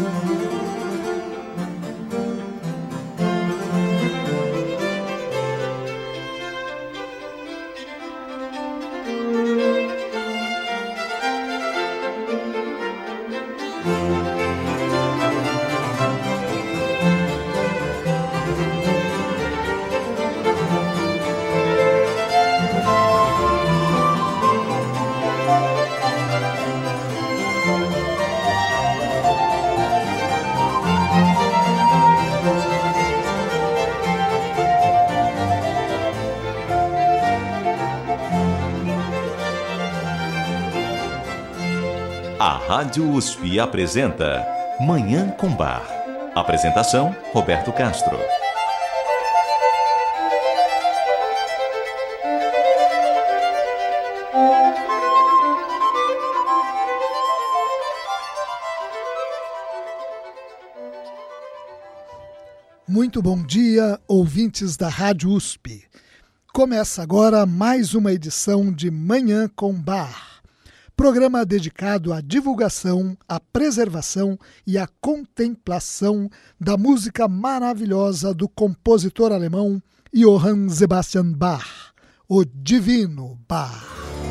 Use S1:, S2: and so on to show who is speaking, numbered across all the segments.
S1: A Rádio USP apresenta Manhã com Bar. Apresentação, Roberto Castro.
S2: Muito bom dia, ouvintes da Rádio USP. Começa agora mais uma edição de Manhã com Bar. Programa dedicado à divulgação, à preservação e à contemplação da música maravilhosa do compositor alemão Johann Sebastian Bach, o Divino Bach.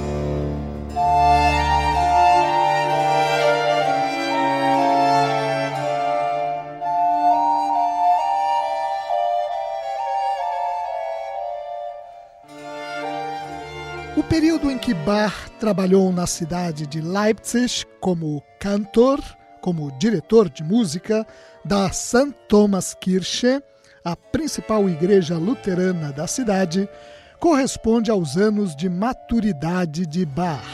S2: O período em que Bach trabalhou na cidade de Leipzig como cantor, como diretor de música da St. Thomas Kirche, a principal igreja luterana da cidade, corresponde aos anos de maturidade de Bach.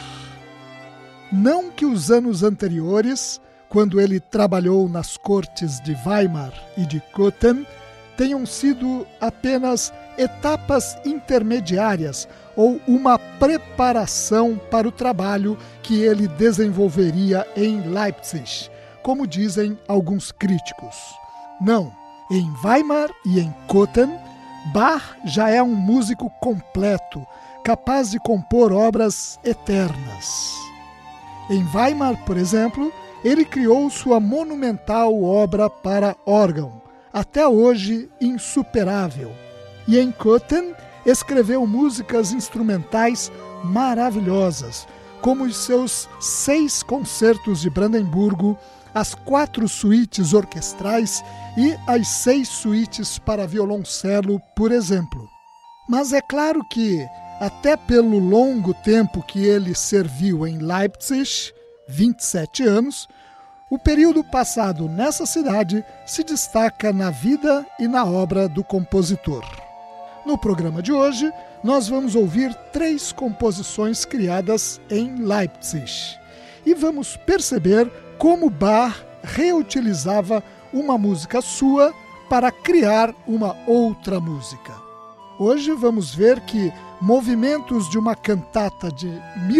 S2: Não que os anos anteriores, quando ele trabalhou nas cortes de Weimar e de Köthen, tenham sido apenas etapas intermediárias ou uma preparação para o trabalho que ele desenvolveria em Leipzig, como dizem alguns críticos. Não, em Weimar e em Köthen, Bach já é um músico completo, capaz de compor obras eternas. Em Weimar, por exemplo, ele criou sua monumental obra para órgão, até hoje insuperável. E em Köthen escreveu músicas instrumentais maravilhosas, como os seus 6 concertos de Brandemburgo, as 4 suítes orquestrais e as 6 suítes para violoncelo, por exemplo. Mas é claro que, até pelo longo tempo que ele serviu em Leipzig, 27 anos, o período passado nessa cidade se destaca na vida e na obra do compositor. No programa de hoje, nós vamos ouvir 3 composições criadas em Leipzig e vamos perceber como Bach reutilizava uma música sua para criar uma outra música. Hoje vamos ver que movimentos de uma cantata de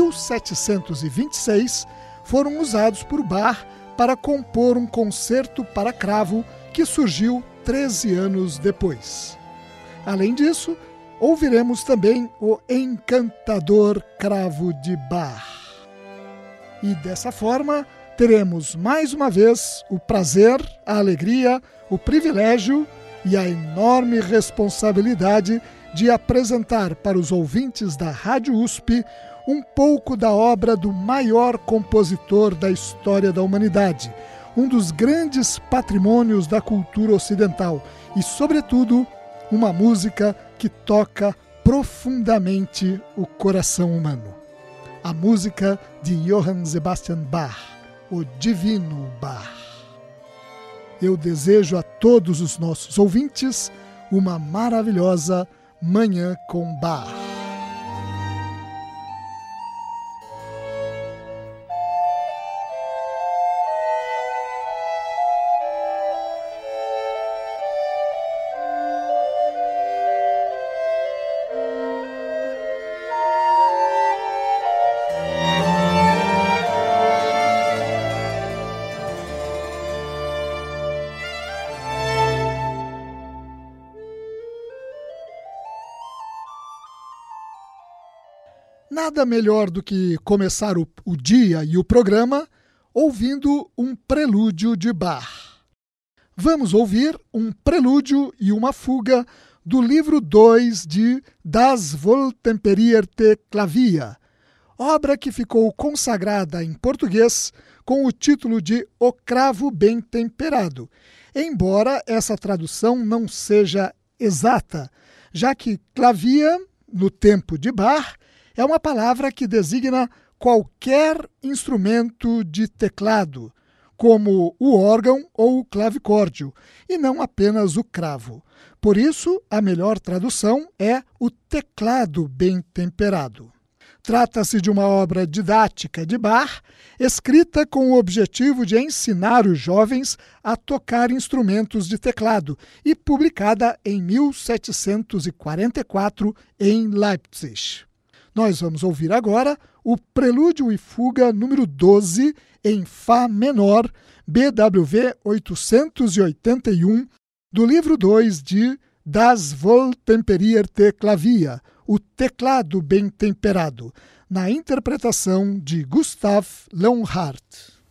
S2: 1726 foram usados por Bach para compor um concerto para cravo que surgiu 13 anos depois. Além disso, ouviremos também o encantador cravo de Bach. E dessa forma, teremos mais uma vez o prazer, a alegria, o privilégio e a enorme responsabilidade de apresentar para os ouvintes da Rádio USP um pouco da obra do maior compositor da história da humanidade, um dos grandes patrimônios da cultura ocidental e, sobretudo, uma música que toca profundamente o coração humano. A música de Johann Sebastian Bach, o Divino Bach. Eu desejo a todos os nossos ouvintes uma maravilhosa Manhã com Bach. Nada melhor do que começar o dia e o programa ouvindo um prelúdio de Bach. Vamos ouvir um prelúdio e uma fuga do livro 2 de Das Wohltemperierte Klavier, obra que ficou consagrada em português com o título de O Cravo Bem Temperado, embora essa tradução não seja exata, já que clavier, no tempo de Bach, é uma palavra que designa qualquer instrumento de teclado, como o órgão ou o clavicórdio, e não apenas o cravo. Por isso, a melhor tradução é o teclado bem temperado. Trata-se de uma obra didática de Bach, escrita com o objetivo de ensinar os jovens a tocar instrumentos de teclado e publicada em 1744 em Leipzig. Nós vamos ouvir agora o Prelúdio e Fuga número 12 em Fá menor, BWV 881, do livro 2 de Das Wohltemperierte Klavier, o teclado bem temperado, na interpretação de Gustav Leonhardt.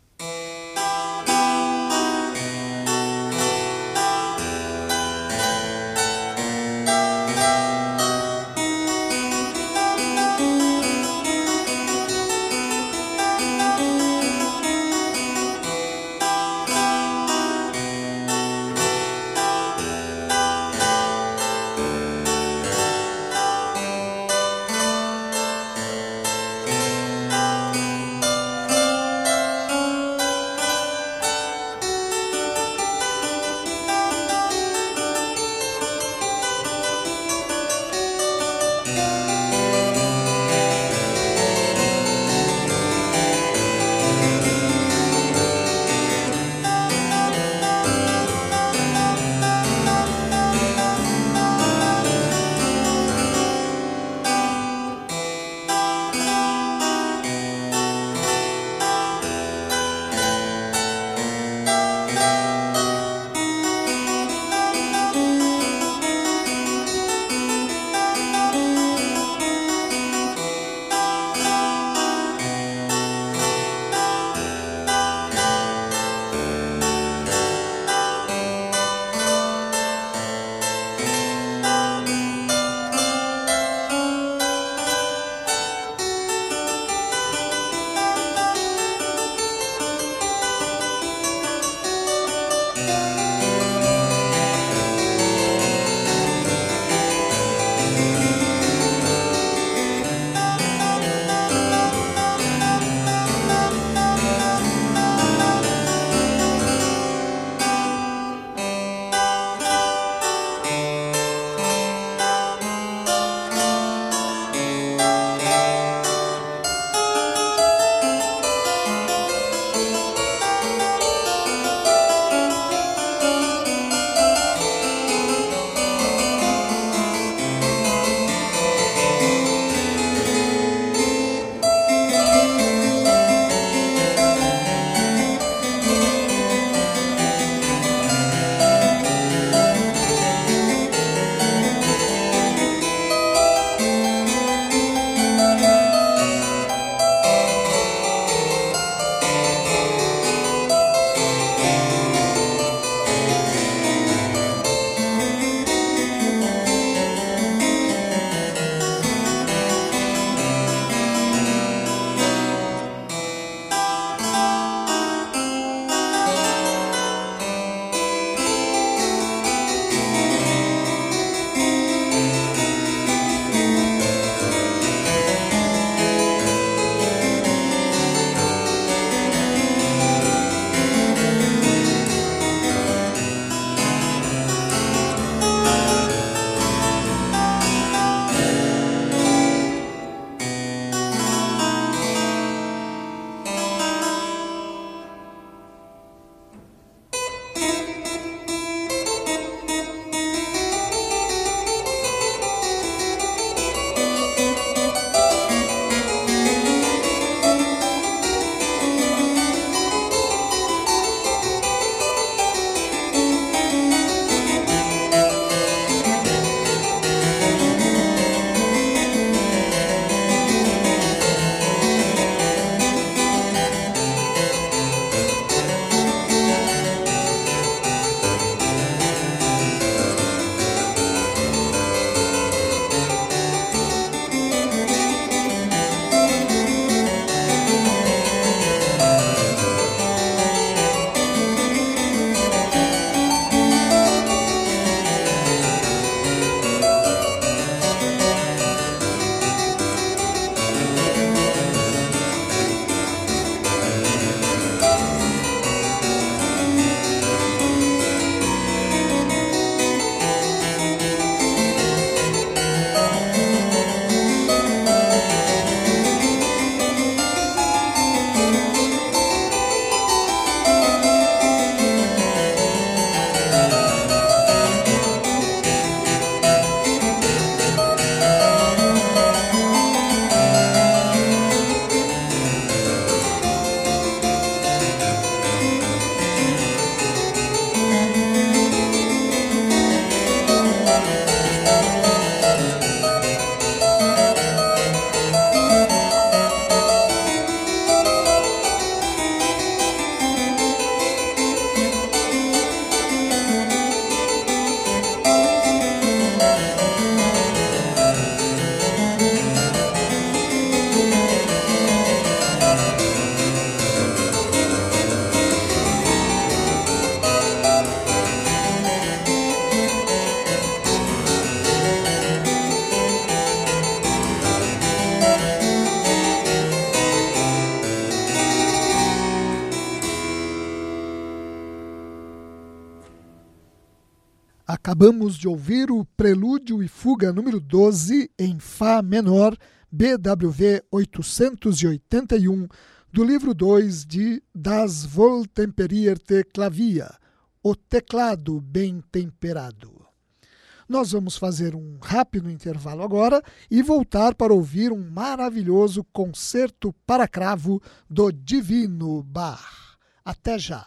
S2: Acabamos de ouvir o Prelúdio e Fuga número 12 em Fá menor, BWV 881, do livro 2 de Das Wohltemperierte Klavier, O Teclado Bem Temperado. Nós vamos fazer um rápido intervalo agora e voltar para ouvir um maravilhoso concerto para cravo do Divino Bach. Até já!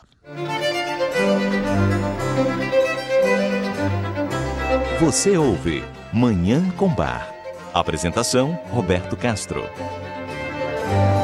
S1: Você ouve Manhã com Bar. Apresentação: Roberto Castro.